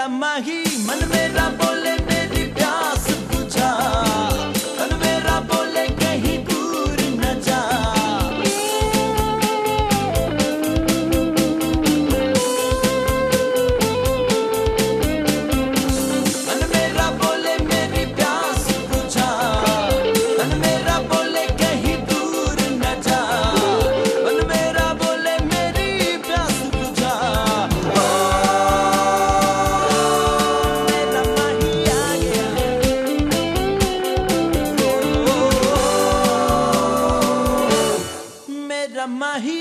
मेरा माही मन मेरा बोले मेरी प्यास बुझा, मन मेरा बोले कहीं दूर न जा। मन मेरा बोले मेरी प्यास बुझा, मन मेरा बोले कहीं दूर न जा, मन मेरा बोले मेरी प्यास बुझा। मेरा माही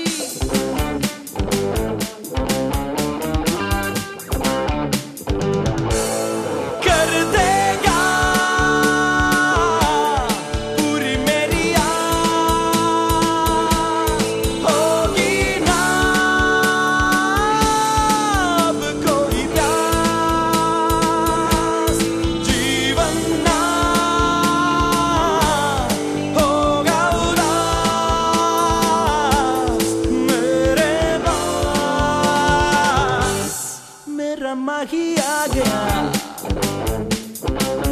कर देगा पूरी मेरी आस, होगी ना अब कोई प्यास, जीवन ना होगा उदास मेरे पास। मेरा माही आ गया।